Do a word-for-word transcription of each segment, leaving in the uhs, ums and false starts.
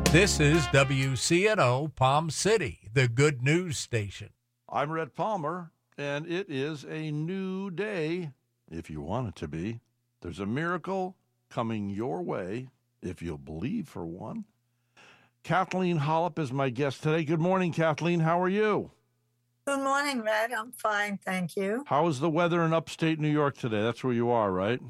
This is W C N O Palm City, the good news station. I'm Red Palmer, and it is a new day, if you want it to be. There's a miracle coming your way, if you'll believe for one. Kathleen Hollop is my guest today. Good morning, Kathleen. How are you? Good morning, Red. I'm fine, thank you. How is the weather in upstate New York today? That's where you are, right?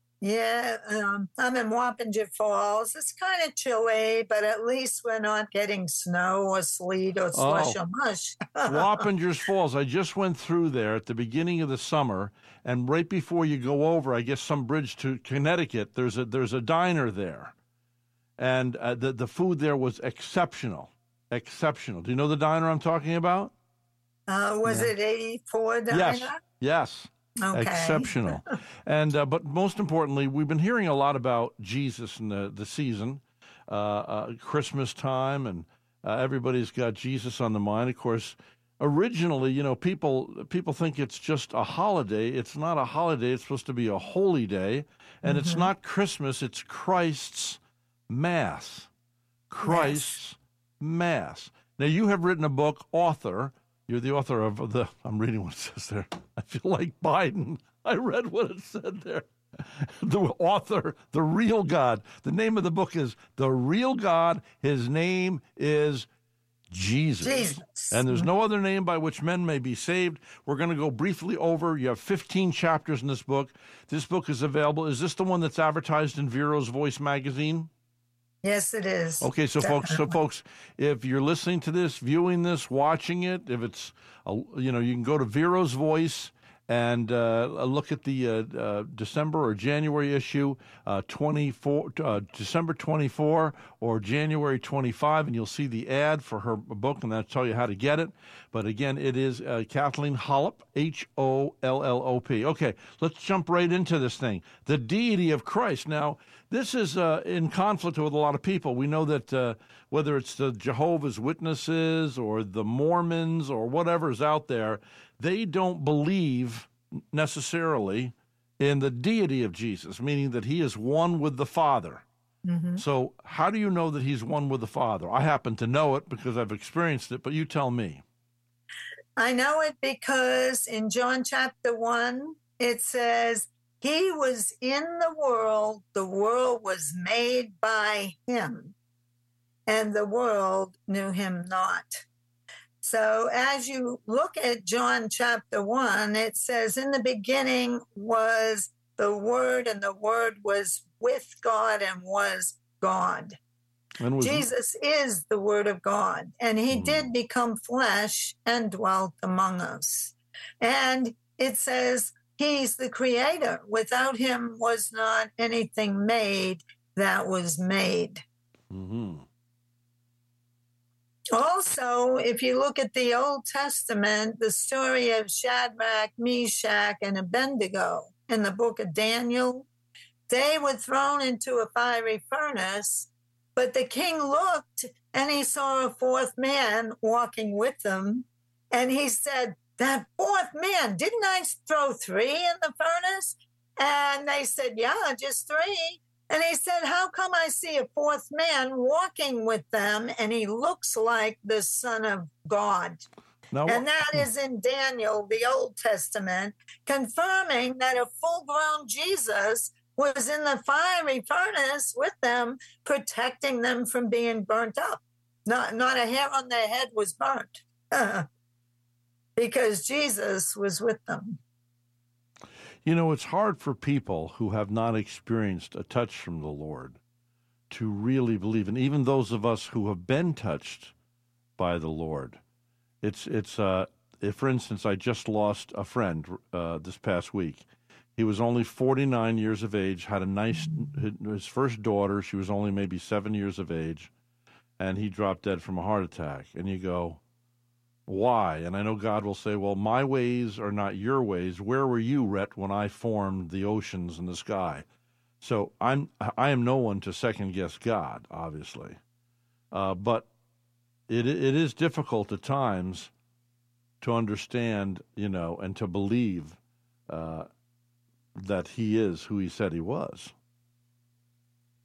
Yeah, um, I'm in Wappinger Falls. It's kind of chilly, but at least we're not getting snow or sleet or slush Oh. or mush. Wappingers Falls. I just went through there at the beginning of the summer, and right before you go over, I guess some bridge to Connecticut, there's a there's a diner there, and uh, the the food there was exceptional, exceptional. Do you know the diner I'm talking about? Uh, was Yeah. it eighty-four diner? Yes, yes. Okay. Exceptional. And uh, but most importantly, we've been hearing a lot about Jesus in the, the season, uh, uh, Christmas time, and uh, everybody's got Jesus on the mind. Of course, originally, you know, people people think it's just a holiday. It's not a holiday. It's supposed to be a holy day. And Mm-hmm. it's not Christmas. It's Christ's Mass. Christ's Mass. Now, you have written a book, author. You're the author of the, I'm reading what it says there. I feel like Biden. I read what it said there. The author, The Real God. The name of the book is The Real God. His name is Jesus. Jesus. And there's no other name by which men may be saved. We're going to go briefly over. You have fifteen chapters in this book. This book is available. Is this the one that's advertised in Vero's Voice magazine? Yes, it is. Okay, so folks, so folks, if you're listening to this, viewing this, watching it, if it's, a, you know, you can go to Vero's Voice and uh, look at the uh, uh, December or January issue, uh, twenty-four, uh, December twenty-four or January twenty-five, and you'll see the ad for her book, and that'll tell you how to get it. But again, it is uh, Kathleen Hollop, H O L L O P. Okay, let's jump right into this thing. The deity of Christ. Now, this is uh, in conflict with a lot of people. We know that uh, whether it's the Jehovah's Witnesses or the Mormons or whatever's out there, they don't believe necessarily in the deity of Jesus, meaning that he is one with the Father. Mm-hmm. So how do you know that he's one with the Father? I happen to know it because I've experienced it, but you tell me. I know it because in John chapter one, it says, he was in the world, the world was made by him, and the world knew him not. So as you look at John chapter one, it says, in the beginning was the Word, and the Word was with God and was God. And was, Jesus is the Word of God, and he Hmm. did become flesh and dwelt among us. And it says he's the creator. Without him was not anything made that was made. hmm Also, if you look at the Old Testament, the story of Shadrach, Meshach, and Abednego in the book of Daniel, they were thrown into a fiery furnace, but the king looked and he saw a fourth man walking with them. And he said, that fourth man, didn't I throw three in the furnace? And they said, yeah, just three. And he said, how come I see a fourth man walking with them and he looks like the Son of God? Now, And that is in Daniel, the Old Testament, confirming that a full-grown Jesus was in the fiery furnace with them, protecting them from being burnt up. Not, not a hair on their head was burnt because Jesus was with them. You know, it's hard for people who have not experienced a touch from the Lord to really believe. And even those of us who have been touched by the Lord, it's, it's uh, if, for instance, I just lost a friend uh, this past week. He was only forty-nine years of age, had a nice, his first daughter. She was only maybe seven years of age, and he dropped dead from a heart attack. And you go, why? And I know God will say, well, my ways are not your ways. Where were you, Rhett, when I formed the oceans and the sky? So I'm, I am no one to second-guess God, obviously. Uh, but it it is difficult at times to understand, you know, and to believe uh, that he is who he said he was. Well, I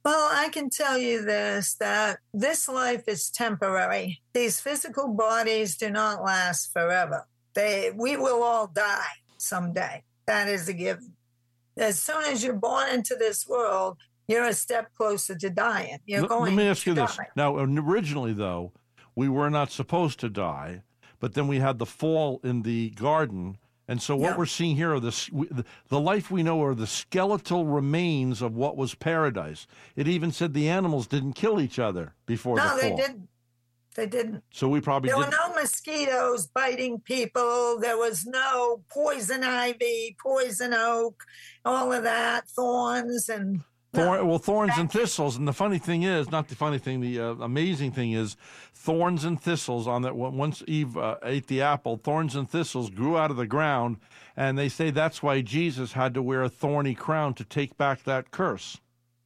I can tell you this, that this life is temporary. These physical bodies do not last forever. They, we will all die someday. That is a given. As soon as you're born into this world, you're a step closer to dying. You're L- going Let me ask you to this. die. Now, originally, though, we were not supposed to die, but then we had the fall in the garden. And so what Yeah. we're seeing here are the, s- we- the the life we know are the skeletal remains of what was paradise. It even said the animals didn't kill each other before the No, fall. they didn't. They didn't. So we probably There were didn't. no mosquitoes biting people. There was no poison ivy, poison oak, all of that, thorns and Thorn, no. well, thorns and thistles, and the funny thing is, not the funny thing, the uh, amazing thing is, thorns and thistles. On that, once Eve uh, ate the apple, thorns and thistles grew out of the ground, and they say that's why Jesus had to wear a thorny crown to take back that curse.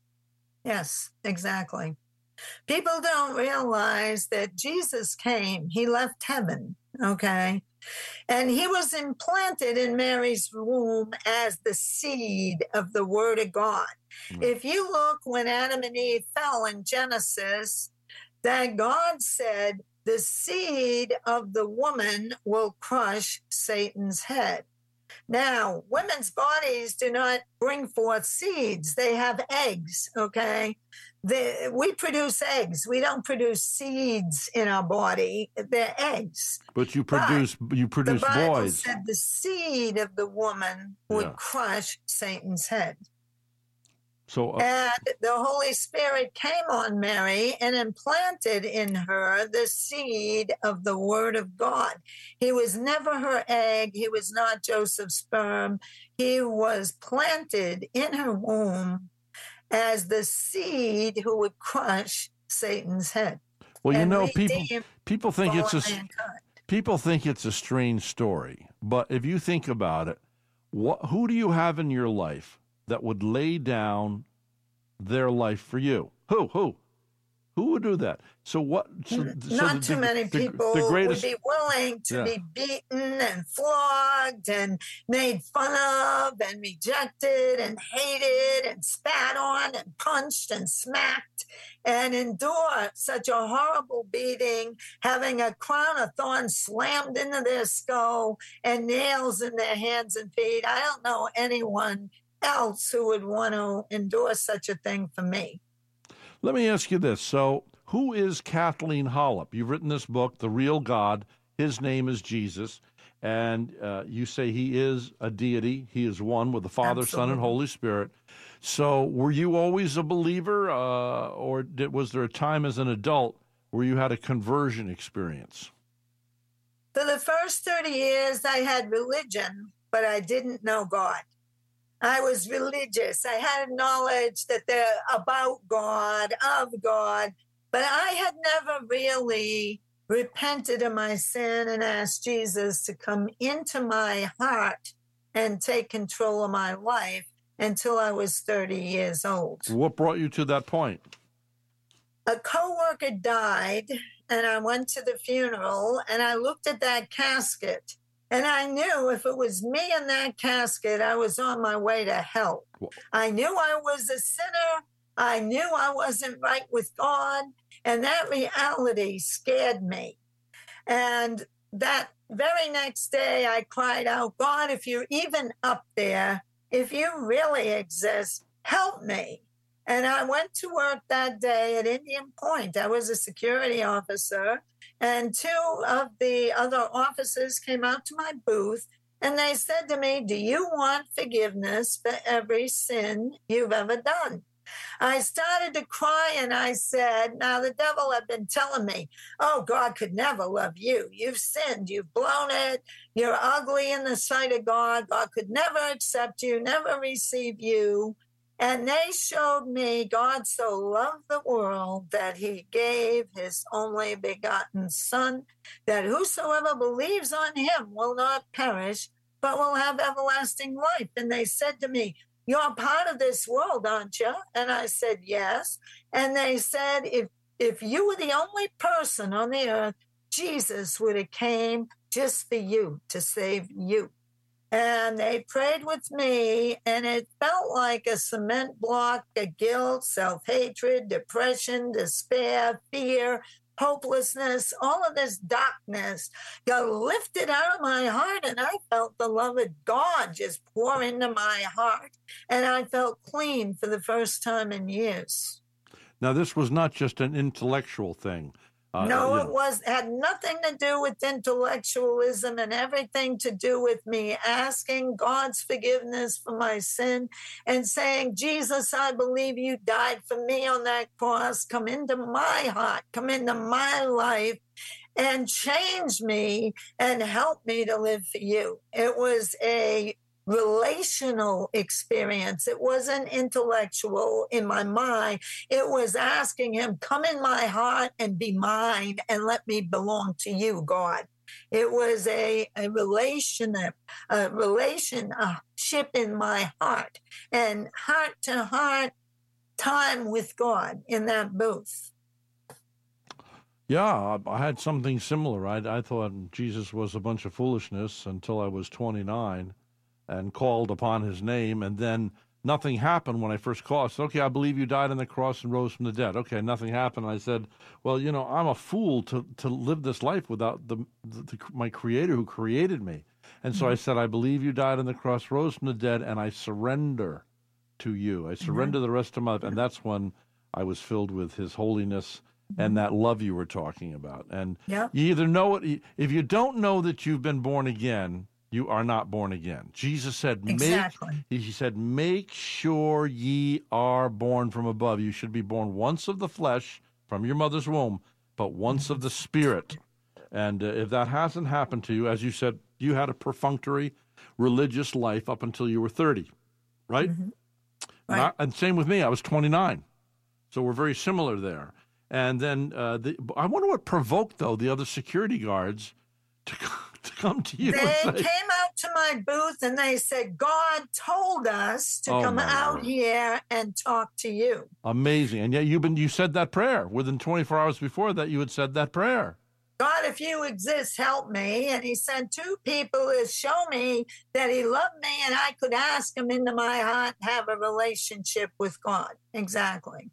Yes, exactly. People don't realize that Jesus came, he left heaven, okay? And he was implanted in Mary's womb as the seed of the Word of God. Mm. If you look when Adam and Eve fell in Genesis, that God said, the seed of the woman will crush Satan's head. Now, women's bodies do not bring forth seeds. They have eggs, okay? The, we produce eggs. We don't produce seeds in our body. They're eggs. But you But produce you produce the Bible boys. said the seed of the woman would Yeah. crush Satan's head. So uh, And the Holy Spirit came on Mary and implanted in her the seed of the Word of God. He was never her egg. He was not Joseph's sperm. He was planted in her womb as the seed who would crush Satan's head. well, you and know, people redeem people think it's a fallen mankind. people think it's a strange story, but if you think about it, what who do you have in your life that would lay down their life for you? Who? Who? Who would do that? So what? So, so Not the- too the- many the- people the greatest, would be willing to Yeah. be beaten and flogged and made fun of and rejected and hated and spat on and punched and smacked and endure such a horrible beating, having a crown of thorns slammed into their skull and nails in their hands and feet. I don't know anyone else who would want to endure such a thing for me. Let me ask you this. So, who is Kathleen Hollop? You've written this book, The Real God. His name is Jesus. And uh, you say he is a deity. He is one with the Father, Son, and Absolutely. Holy Spirit. So, were you always a believer, uh, or did, was there a time as an adult where you had a conversion experience? For the first thirty years, I had religion, but I didn't know God. I was religious. I had knowledge that they're about God, of God, but I had never really repented of my sin and asked Jesus to come into my heart and take control of my life until I was thirty years old. What brought you to that point? A coworker died, and I went to the funeral, and I looked at that casket. And I knew if it was me in that casket, I was on my way to hell. I knew I was a sinner. I knew I wasn't right with God. And that reality scared me. And that very next day, I cried out, God, if you're even up there, if you really exist, help me. And I went to work that day at Indian Point. I was a security officer. And two of the other officers came out to my booth and they said to me, do you want forgiveness for every sin you've ever done? I started to cry and I said, now the devil had been telling me, oh, God could never love you. You've sinned. You've blown it. You're ugly in the sight of God. God could never accept you, never receive you. And they showed me God so loved the world that he gave his only begotten Son, that whosoever believes on him will not perish, but will have everlasting life. And they said to me, you're part of this world, aren't you? And I said, yes. And they said, if, if you were the only person on the earth, Jesus would have came just for you, to save you. And they prayed with me, and it felt like a cement block of guilt, self-hatred, depression, despair, fear, hopelessness, all of this darkness got lifted out of my heart, and I felt the love of God just pour into my heart. And I felt clean for the first time in years. Now, this was not just an intellectual thing. Uh, no, you it know. was had nothing to do with intellectualism and everything to do with me asking God's forgiveness for my sin and saying, Jesus, I believe you died for me on that cross. Come into my heart, come into my life and change me and help me to live for you. It was a relational experience. It wasn't intellectual in my mind. It was asking him, come in my heart and be mine and let me belong to you, God. It was a, a relationship, a relationship in my heart and heart to heart time with God in that booth. Yeah, I had something similar. I, I thought Jesus was a bunch of foolishness until I was twenty-nine. And called upon his name, and then nothing happened when I first called. I said, okay, I believe you died on the cross and rose from the dead. Okay, nothing happened. I said, well, you know, I'm a fool to, to live this life without the, the, the my Creator who created me. And so mm-hmm. I said, I believe you died on the cross, rose from the dead, and I surrender to you. I surrender mm-hmm. the rest of my life. And that's when I was filled with his holiness mm-hmm. and that love you were talking about. And yep. you either know it, if you don't know that you've been born again, you are not born again. Jesus said, exactly. make, he said, make sure ye are born from above. You should be born once of the flesh from your mother's womb, but once of the spirit. And uh, if that hasn't happened to you, as you said, you had a perfunctory religious life up until you were thirty, right? Mm-hmm. Right. And, I, and same with me. I was twenty-nine. So we're very similar there. And then uh, the, I wonder what provoked, though, the other security guards to to come to you. They and say, came out to my booth and they said, God told us to oh come out Lord. here and talk to you. Amazing. And yet you've been, you said that prayer. Within twenty-four hours before that, you had said that prayer. God, if you exist, help me. And he sent two people to show me that he loved me and I could ask him into my heart and have a relationship with God. Exactly.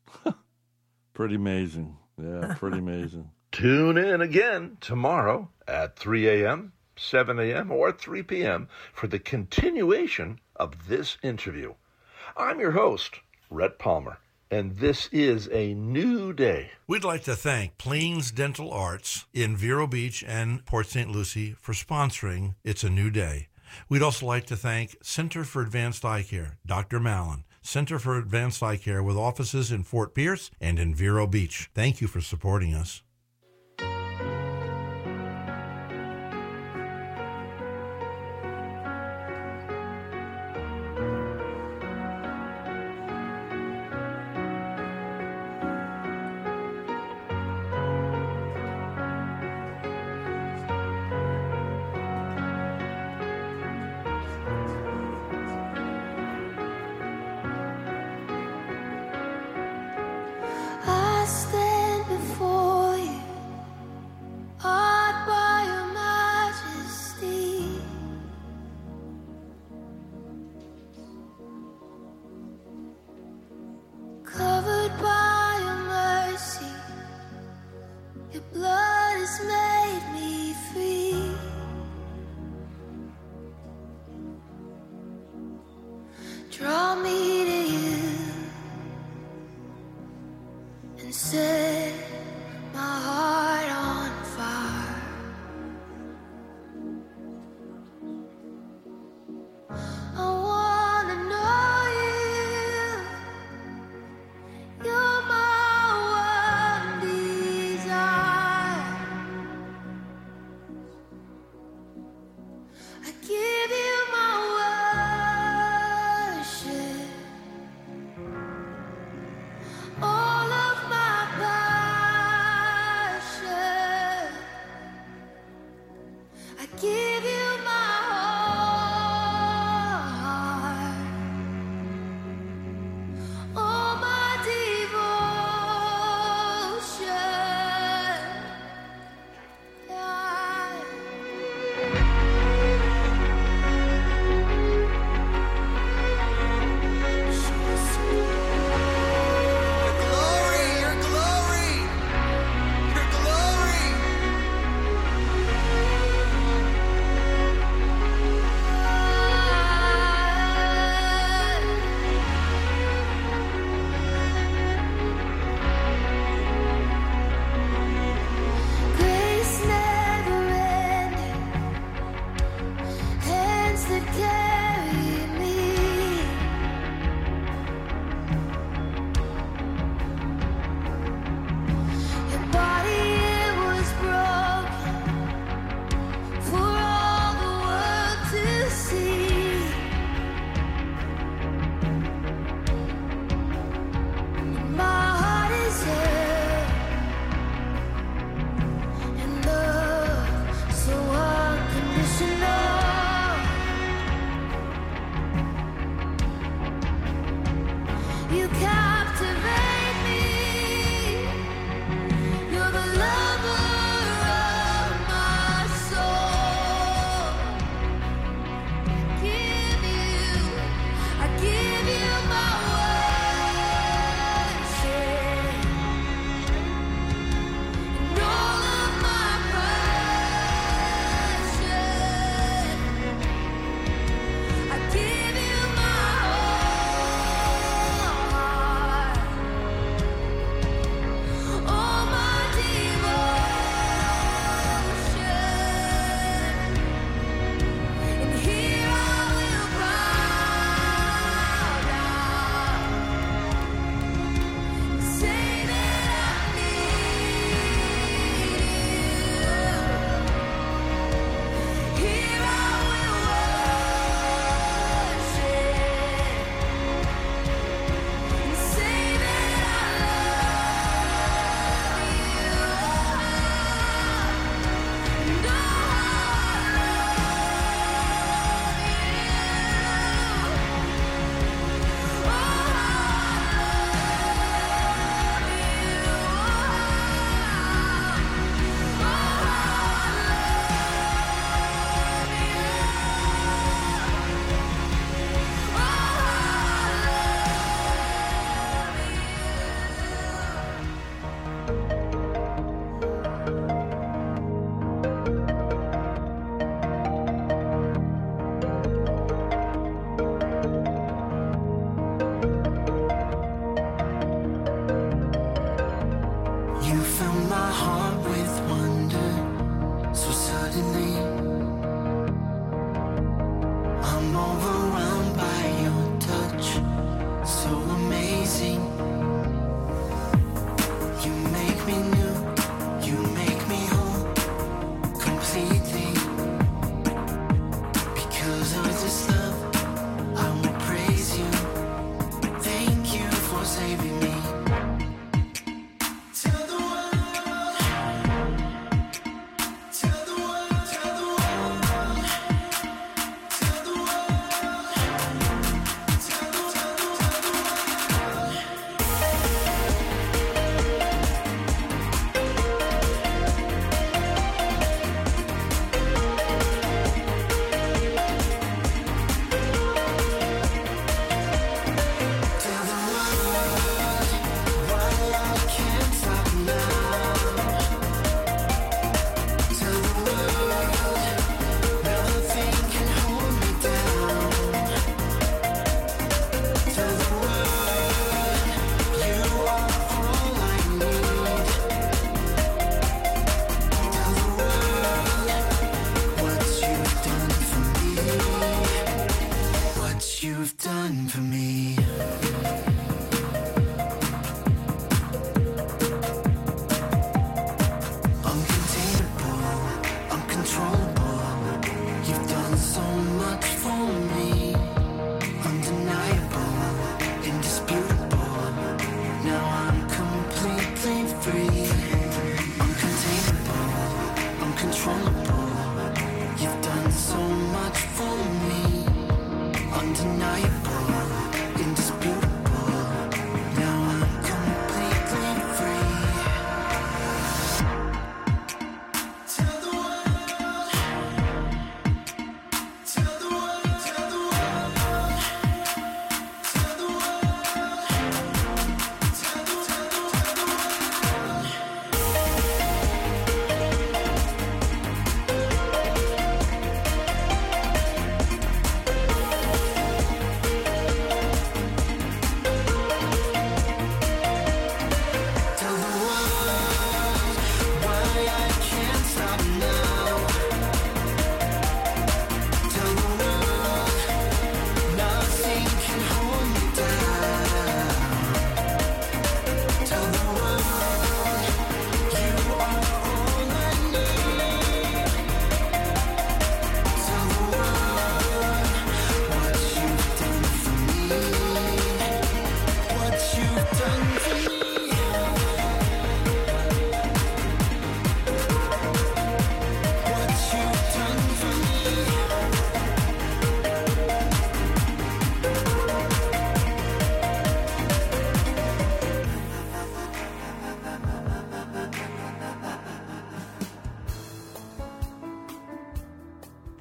Pretty amazing. Yeah, pretty amazing. Tune in again tomorrow at three a.m., seven a.m., or three p.m. for the continuation of this interview. I'm your host, Rhett Palmer, and this is a new day. We'd like to thank Pleens Dental Arts in Vero Beach and Port Saint Lucie for sponsoring It's a New Day. We'd also like to thank Center for Advanced Eye Care, Doctor Mallon, Center for Advanced Eye Care with offices in Fort Pierce and in Vero Beach. Thank you for supporting us. I stand before you.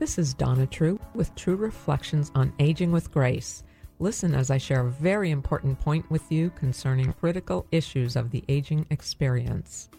This is Donna True with True Reflections on Aging with Grace. Listen as I share a very important point with you concerning critical issues of the aging experience.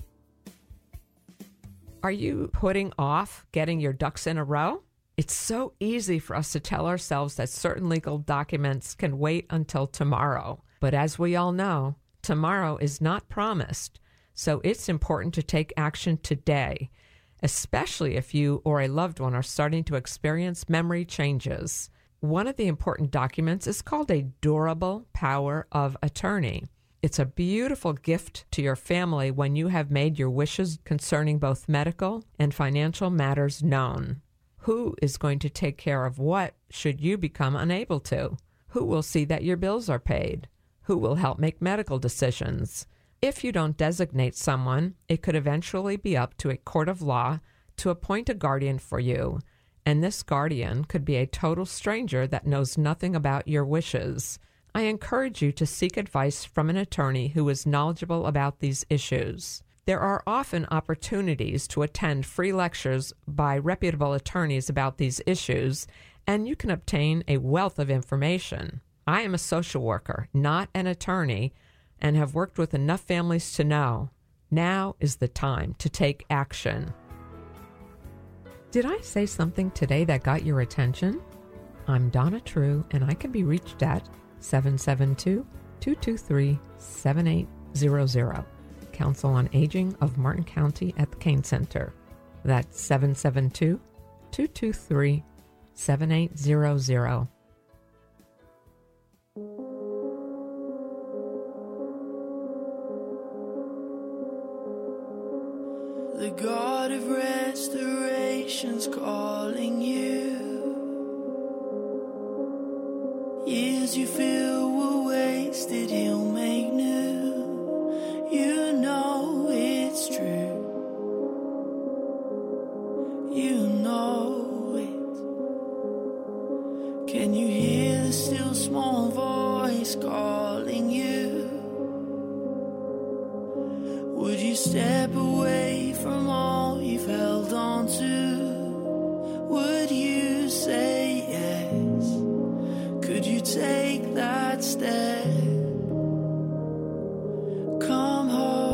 Are you putting off getting your ducks in a row? It's so easy for us to tell ourselves that certain legal documents can wait until tomorrow. But as we all know, tomorrow is not promised. So it's important to take action today, especially if you or a loved one are starting to experience memory changes. One of the important documents is called a durable power of attorney. It's a beautiful gift to your family when you have made your wishes concerning both medical and financial matters known. Who is going to take care of what should you become unable to? Who will see that your bills are paid? Who will help make medical decisions? If you don't designate someone, it could eventually be up to a court of law to appoint a guardian for you, and this guardian could be a total stranger that knows nothing about your wishes. I encourage you to seek advice from an attorney who is knowledgeable about these issues. There are often opportunities to attend free lectures by reputable attorneys about these issues, and you can obtain a wealth of information. I am a social worker, not an attorney, and have worked with enough families to know now is the time to take action. Did I say something today that got your attention? I'm Donna True, and I can be reached at seven seven two, two two three, seven eight zero zero. Council on Aging of Martin County at the Kane Center. That's seven seven two, two two three, seven eight zero zero. The God of restoration's calling you. Years you feel were wasted, He'll make new. You know it's true. You know it. Can you hear the still small voice calling you? Would you step away from all you've held on to? Would you say yes? Could you take that step? Come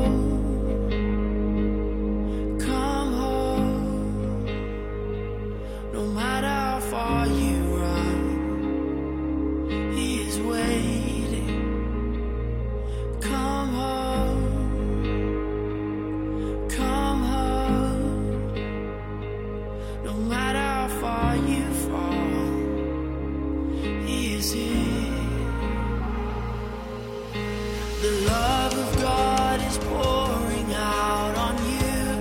home, come home. No matter how far you run, He is waiting. Come home, come home. No matter how far you fall, He is here. The love of God is pouring out on you.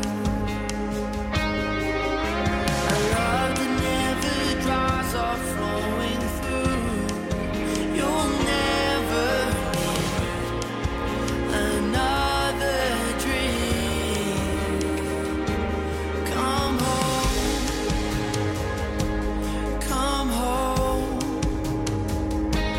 A love that never dries up, flowing through. You'll never need another dream. Come home, come home.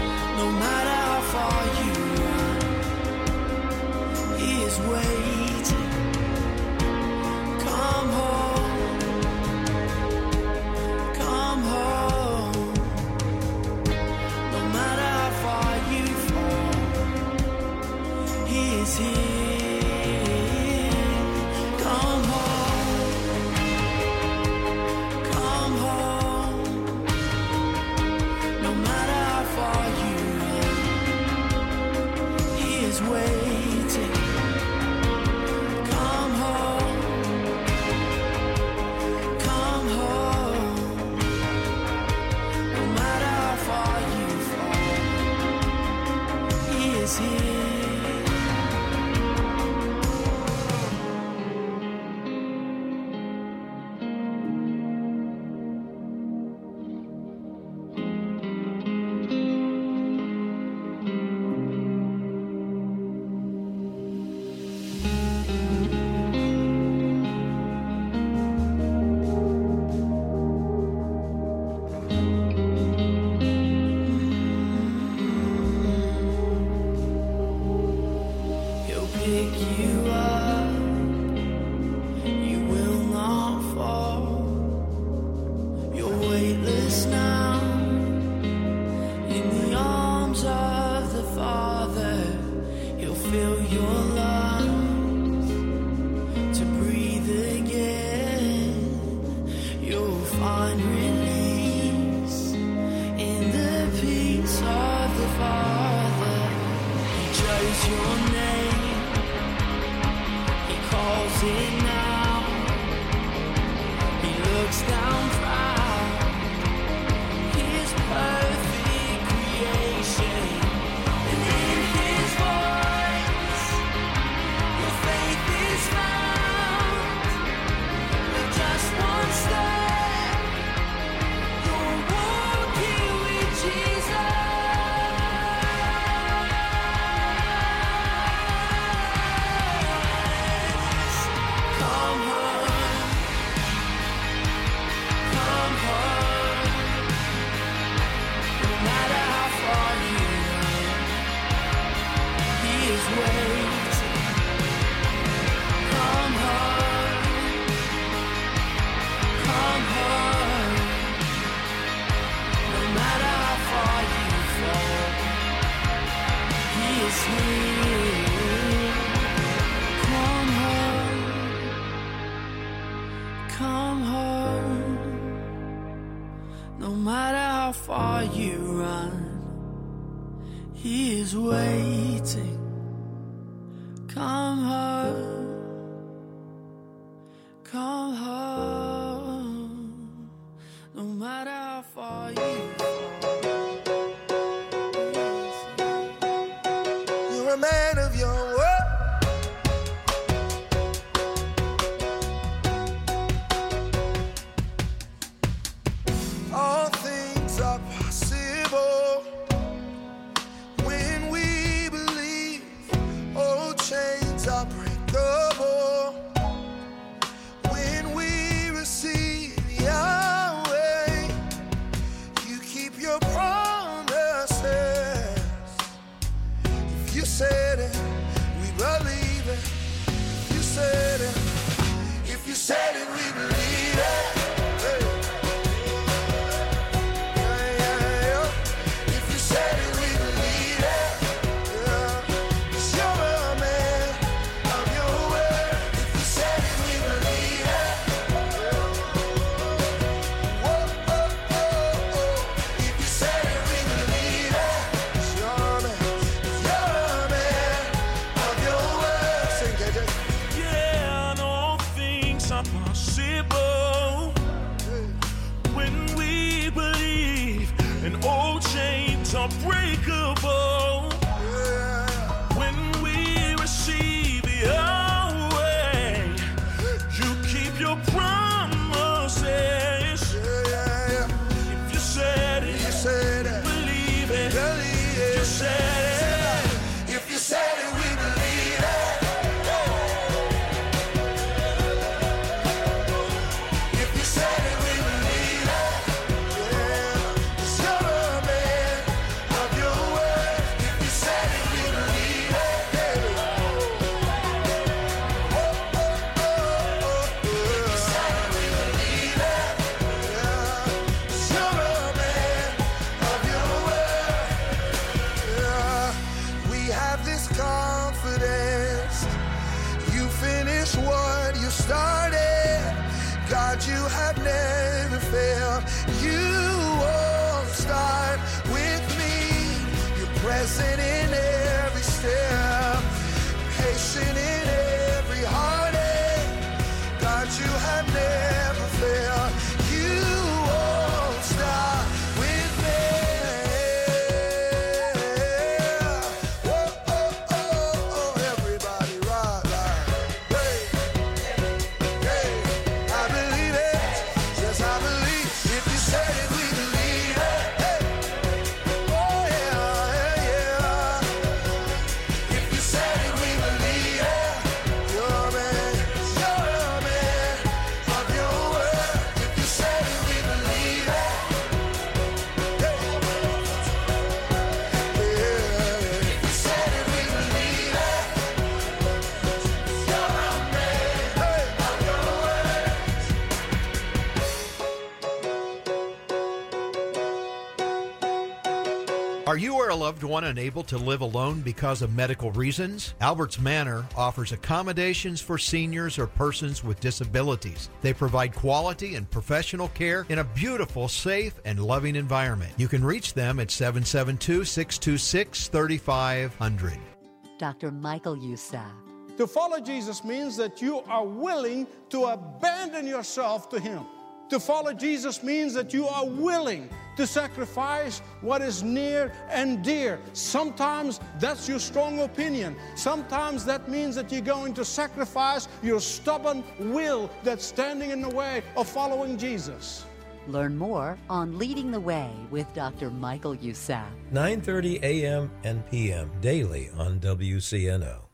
your name. He calls it now. He looks down proud. His perfect creation. And in his voice, your faith is found. With just one step, you're walking with Jesus. Come home, come home. No matter how far you run, He is waiting. Come home, come home. No matter how far you fall, He is here. Come home, come home. No matter how far you run, He is waiting. Come home, come home. No matter how far you fall. You're a man of your word. All things are possible when we believe. Old chains are breakable when we receive Yahweh. You keep your promises. If you said it, we believe it. If you said it, if you said it, we believe it. Hey. Yeah, yeah, yeah. If you said it, we believe it. Yeah. 'Cause you're a man of your word. If you said it, we believe it. Whoa, oh, oh, oh. If you said it, we believe it. 'Cause you're a man, you're a man of your word. Sing, K J. Yeah, and all things are possible when we believe, and old chains are breakable Yeah. when we receive Yahweh. You keep your promises. Yeah, yeah, yeah. If you said it, You said it. believe it. Believe You it. said it. If you said it, we believe it. If you said it, we believe it. Yeah. 'Cause you're a man of your word. If you said it, we believe it. Yeah. Oh, oh, oh, oh, oh. If you said it, we believe it. Yeah. 'Cause you're a man of your word. Yeah. We have this confidence. You finish what you started. God, you have never failed. You won't start with me. You're present in every step, patient in every heartache. God, you have never failed. You won't stop with me. Oh, oh, oh, oh, everybody rock like, hey, hey, I believe it. Yes, I believe. If you said it, we believe it. Hey. Oh, yeah, yeah, yeah. If you said it, we believe it. You're a man, you're a man of your word. If you said it, we believe it. Hey. Yeah. If you said it, we believe it. You're a man of your word. Are you or a loved one unable to live alone because of medical reasons? Albert's Manor offers accommodations for seniors or persons with disabilities. They provide quality and professional care in a beautiful, safe, and loving environment. You can reach them at seven seven two, six two six, three five zero zero. Doctor Michael Youssef. To follow Jesus means that you are willing to abandon yourself to Him. To follow Jesus means that you are willing to sacrifice what is near and dear. Sometimes that's your strong opinion. Sometimes that means that you're going to sacrifice your stubborn will that's standing in the way of following Jesus. Learn more on Leading the Way with Doctor Michael Youssef. nine thirty a.m. and p m daily on W C N O.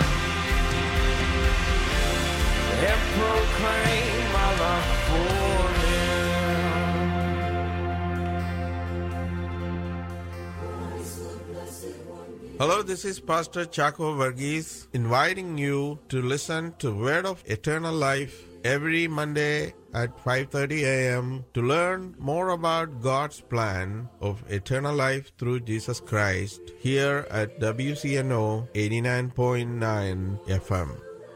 Proclaim my love for Hello, this is Pastor Chaco Varghese inviting you to listen to Word of Eternal Life every Monday at five thirty a.m. to learn more about God's plan of eternal life through Jesus Christ here at W C N O eighty-nine point nine F M.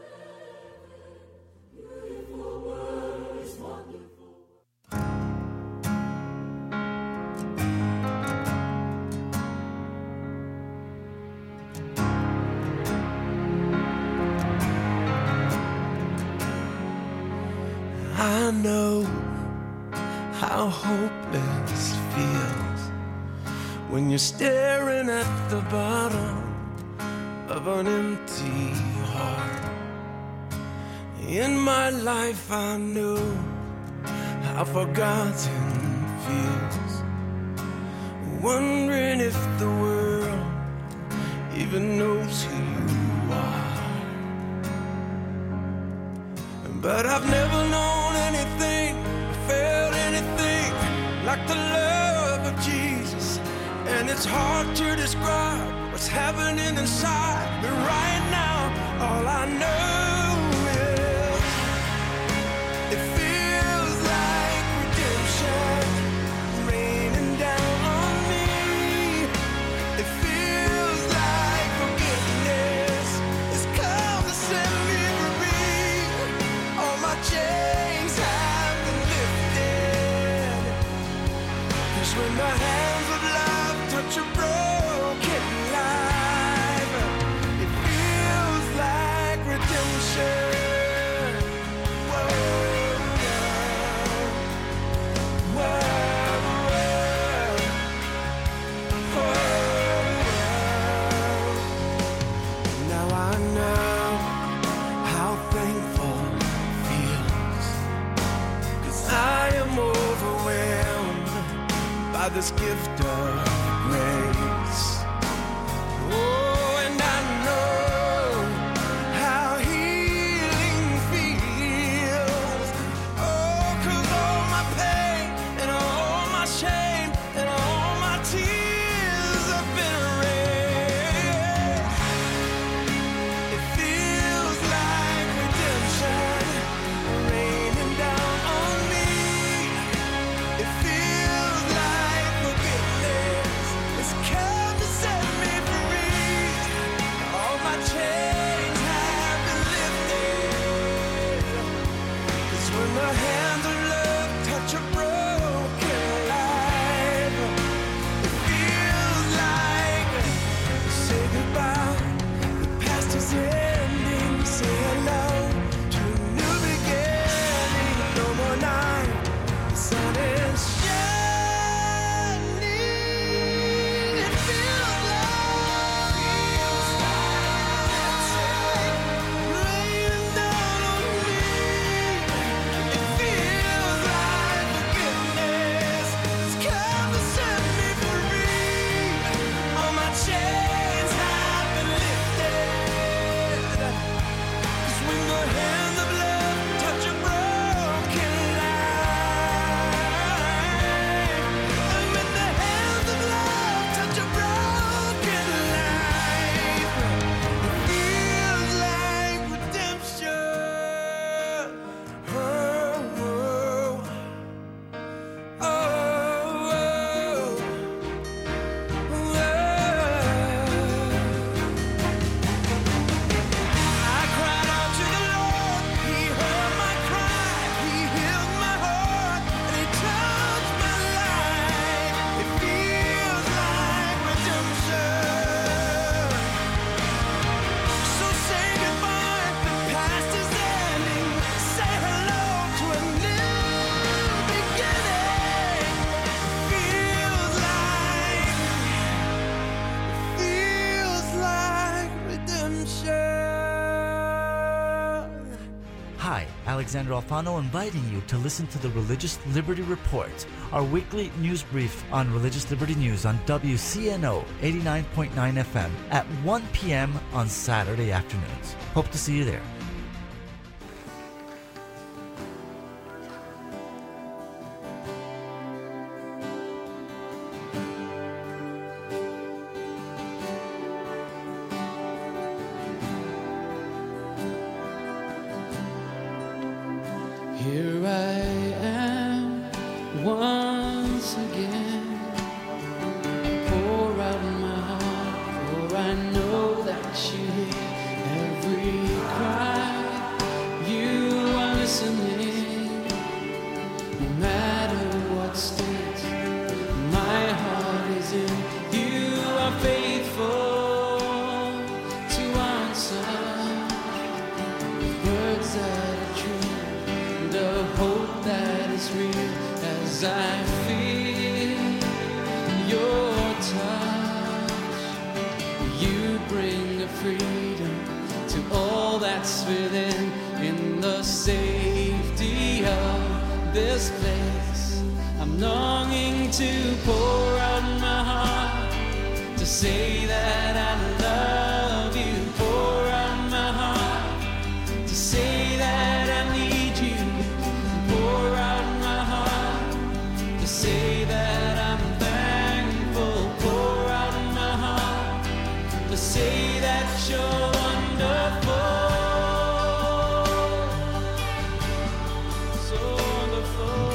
I know how hopeless it feels when you're staring at the bottom of an empty heart. In my life I know how forgotten it feels, wondering if the world even knows who you are. But I've never known anything, felt anything like the love of Jesus. And it's hard to describe what's happening inside. But right now, all I know is it feels like redemption raining down on me. It feels like forgiveness has come to set me free. All my chains have been lifted. 'Cause when the hands of love touch a broken life, it feels like redemption. Whoa, whoa, whoa, whoa. Now I know how thankful it feels, 'cause I am overwhelmed by this gift of grace. Oh, and I know how healing feels. Oh, 'cause all my pain and all my shame and all my tears have been erased. It feels like redemption raining down on me. It feels like forgiveness has come to set me free. All my chains have been lifted. 'Cause when the hands of love touch a broken life, it feels like say goodbye. The past is ending. Say hello to a new beginning. No more night. The sun is shining. It feels like raining down on me. It feels like forgiveness has come to set me free. All my chains have been lifted. 'Cause when the hands of love touch a broken life, and when the hands of love touch a broken life, it feels like redemption. Oh, oh, oh, oh. I cried out to the Lord, He heard my cry, He healed my heart, and He touched my life. It feels like redemption. So say goodbye, the past is ending. Say hello to a new beginning. Feels like, feels like redemption. Hi, Alexander Alfano inviting you to listen to the Religious Liberty Report, our weekly news brief on religious liberty news on W C N O eighty-nine point nine F M at one p.m. on Saturday afternoons. Hope to see you there. Here I am once again. Pour out my heart, for I know that you hear every cry. You are listening, no matter what state my heart is in. You are faithful to answer words that are true, the hope that is real as I feel your touch. You bring a freedom to all that's within. In the safety of this place, I'm longing to pour out my heart, to say that I love you. Pour out my heart, to say that I need you. Pour out my heart, to say that I'm thankful. Pour out my heart, to say that you're wonderful. So wonderful.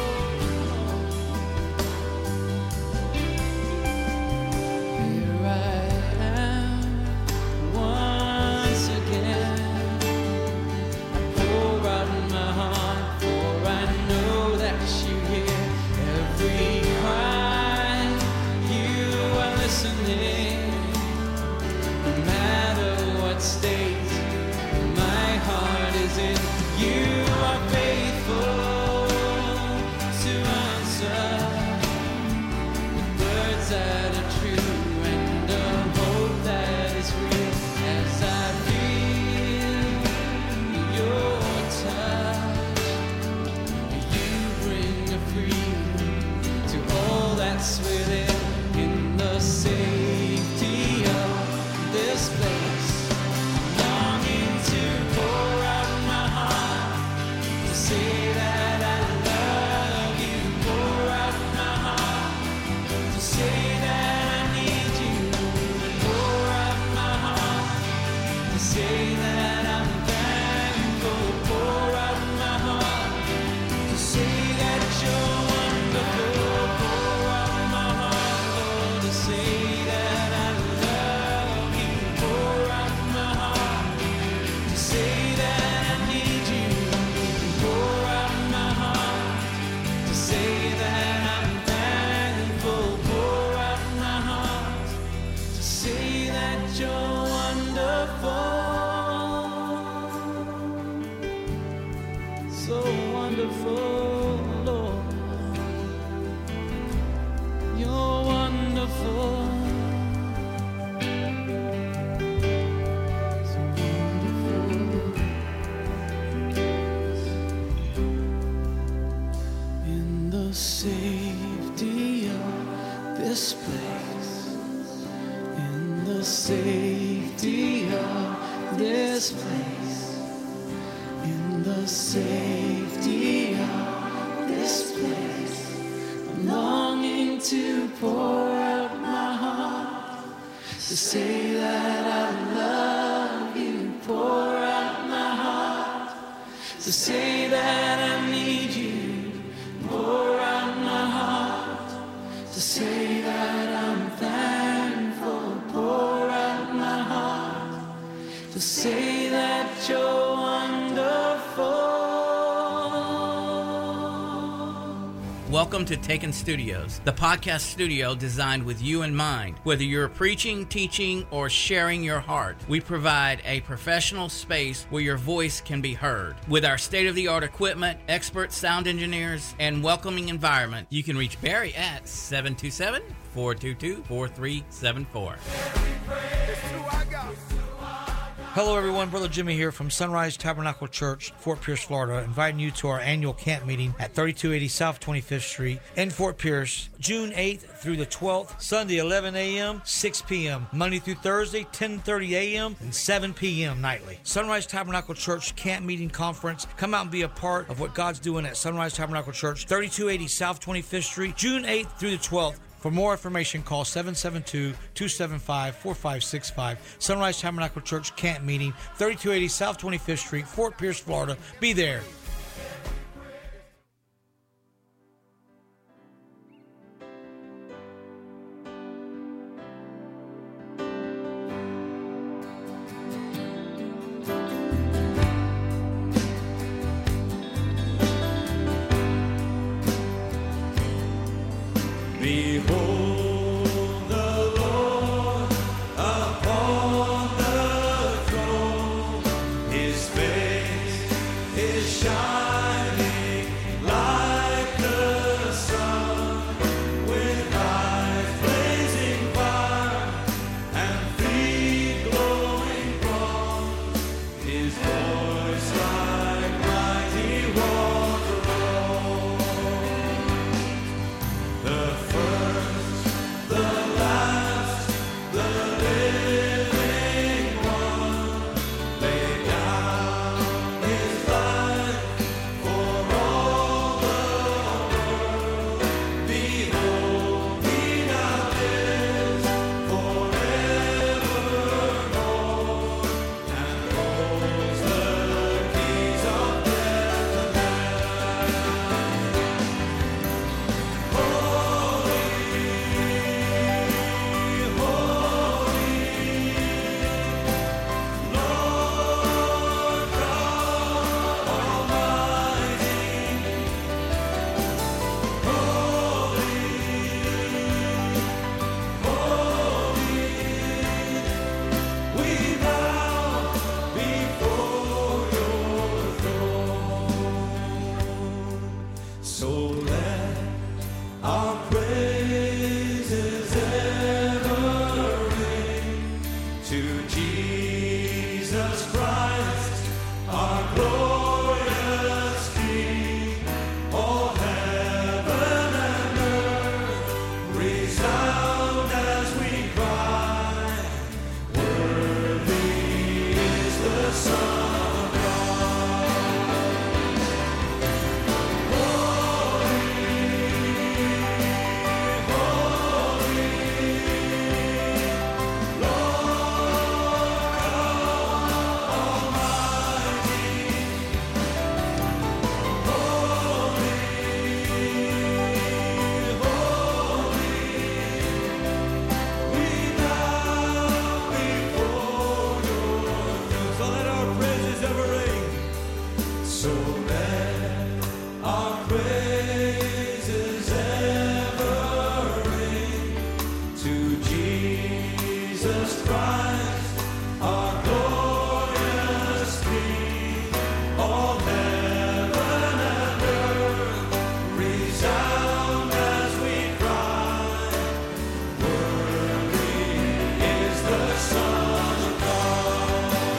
Here I am once again. I pour out my heart, for I know that you hear every cry. You are listening, no matter what state my heart is in. You are faithful to answer with words that are true and a hope that is real as I feel your touch. You bring a freedom to all that's within. In the safety of this place, I'm longing to pour out my heart, to say that I love you. Pour out my heart, to say that I need you. Pour out my heart, to say that I'm thankful. Pour out my heart, to say that you're wonderful. Pour out my heart, Lord, to say that I love you. Pour out my heart, to say that I need you. Pour out my heart, to say that I'm thankful. Pour out my heart, to say that you're wonderful. So wonderful, Lord. You're wonderful. So wonderful. In the safety of this place, in the safety of this place, in the safety of this place, I'm longing to pour out my heart, to say that I love you. Pour out my heart, to say that I need you. Pour out my heart, to say that I'm thankful. Pour out my heart, to say that you're wonderful. Welcome to Taken Studios, the podcast studio designed with you in mind. Whether you're preaching, teaching, or sharing your heart, we provide a professional space where your voice can be heard. With our state-of-the-art equipment, expert sound engineers, and welcoming environment, you can reach Barry at seven two seven, four two two, four three seven four. Hello, everyone. Brother Jimmy here from Sunrise Tabernacle Church, Fort Pierce, Florida, inviting you to our annual camp meeting at thirty-two eighty South twenty-fifth Street in Fort Pierce, June eighth through the twelfth, Sunday eleven a.m., six p.m., Monday through Thursday, ten thirty a.m., and seven p.m. nightly. Sunrise Tabernacle Church Camp Meeting Conference. Come out and be a part of what God's doing at Sunrise Tabernacle Church, thirty-two eighty South twenty-fifth Street, June eighth through the twelfth. For more information, call seven seven two, two seven five, four five six five. Sunrise Tabernacle Church Camp Meeting, thirty-two eighty South twenty-fifth Street, Fort Pierce, Florida. Be there. Behold the Lord upon the throne. His face is shining like the sun, with eyes blazing fire and feet glowing bronze. His voice like mighty water rolls. The first, the last, the living one laid down his life for all the world. Behold, he now lives forevermore and holds the keys of death and hell. Holy, Lord God Almighty. Holy, holy, we bow before your throne. So let our praises ever ring to Jesus Christ, our glorious King. All heaven and earth resound as we cry, worthy is the Son of God. So let our praises ever ring. So let our praises ever ring to Jesus Christ, our glorious King. All heaven and earth resound as we cry, worthy is the Son of God.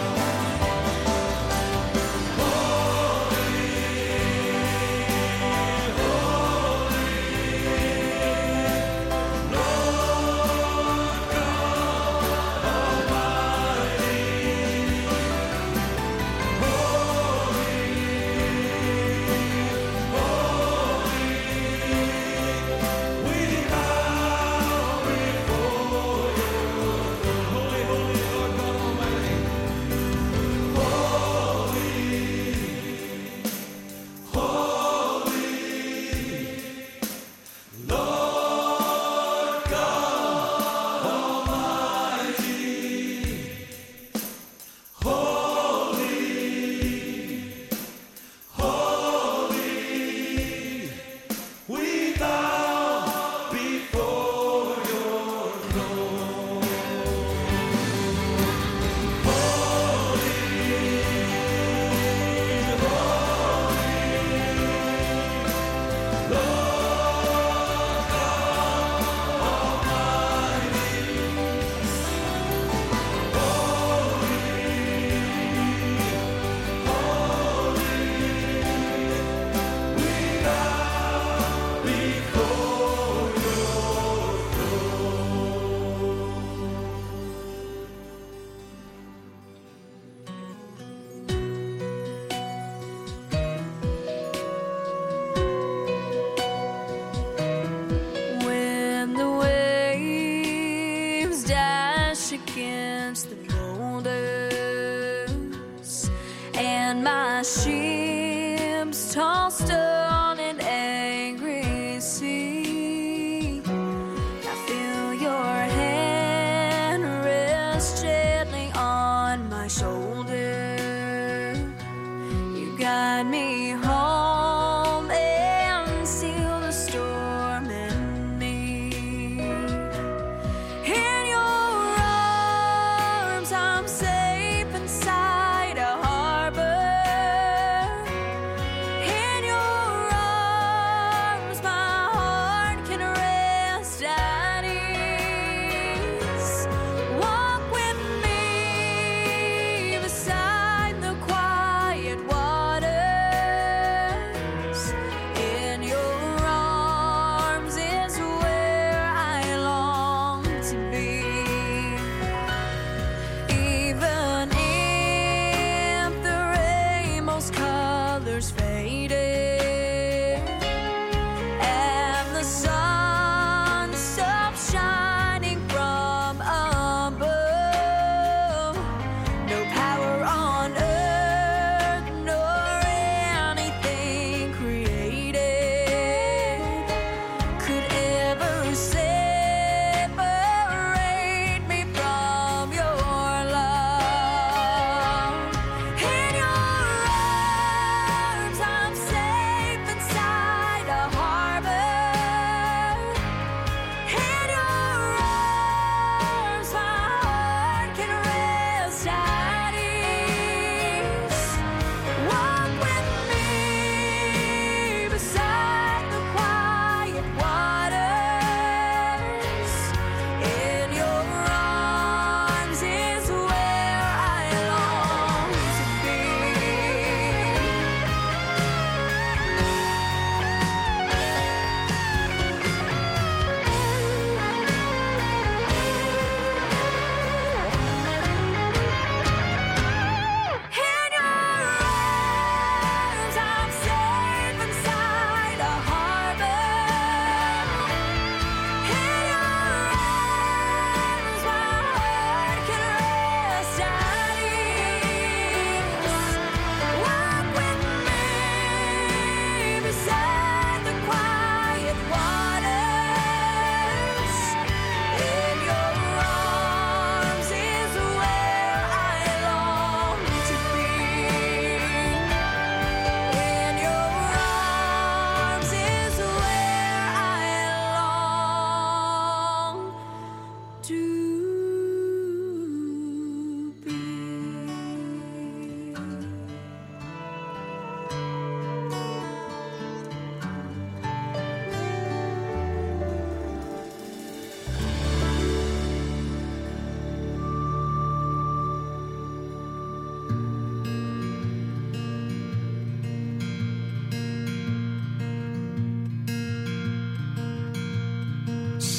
We bow before your throne. When the waves dash against the boulders and my ship's tossed on an angry sea, I feel your hand rest gently on my shoulder. You guide me home and seal the storm in me.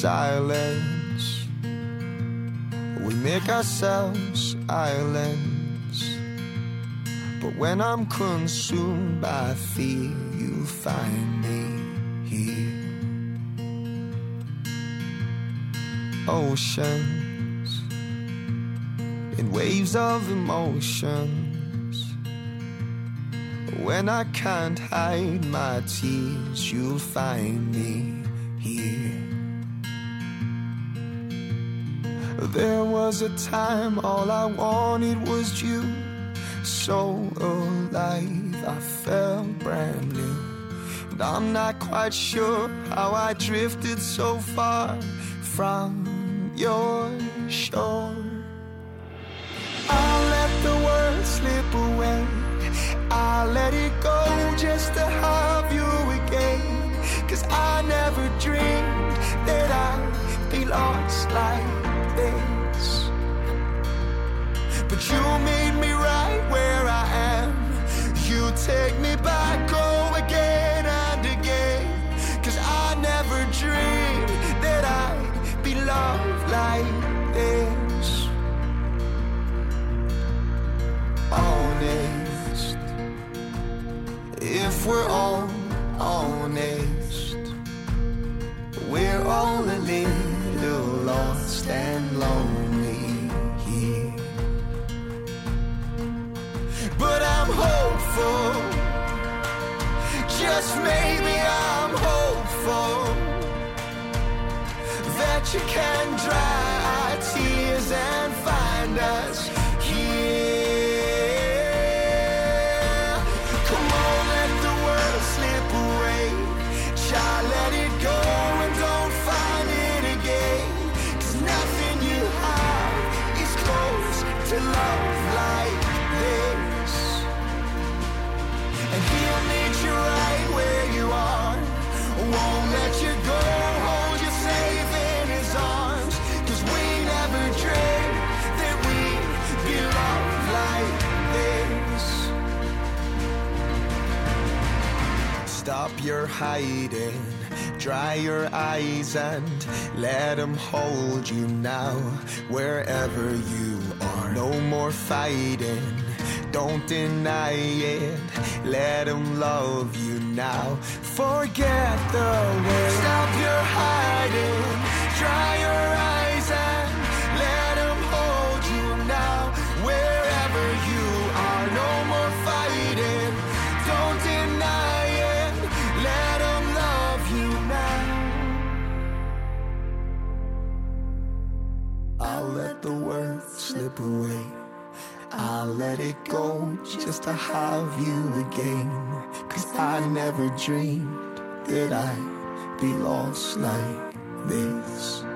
silence. We make ourselves islands. But when I'm consumed by fear, you'll find me here. Oceans in waves of emotions. When I can't hide my tears, you'll find me here. There was a time all I wanted was you. So alive, I felt brand new. And I'm not quite sure how I drifted so far from your shore. I'll let the world slip away. I'll let it go just to have you again. 'Cause I never dreamed that I'd be lost like this. But you made me right where I am. You take me back, oh, again and again. 'Cause I never dreamed that I'd be loved like this. Honest, if we're all honest, we're all a little lost and lonely here. But I'm hopeful, just maybe I'm hopeful, that you can dry our tears and find us here. Come on, let the world slip away. Try let it go and don't find it again. 'Cause nothing you have is close to love like this. And he'll meet you right where you are. Won't let you go, hold you safe in his arms. 'Cause we never dreamed that we'd be loved like this. Stop your hiding, dry your eyes and let him hold you now. Wherever you are, no more fighting, don't deny it. Let him love you now. Forget the world. Stop your hiding, dry your eyes and let him hold you now. Wherever you are, no more fighting, don't deny it. Let him love you now. I'll let the world slip away. I'll let it go just to have you again. 'Cause I never dreamed that I'd be lost like this.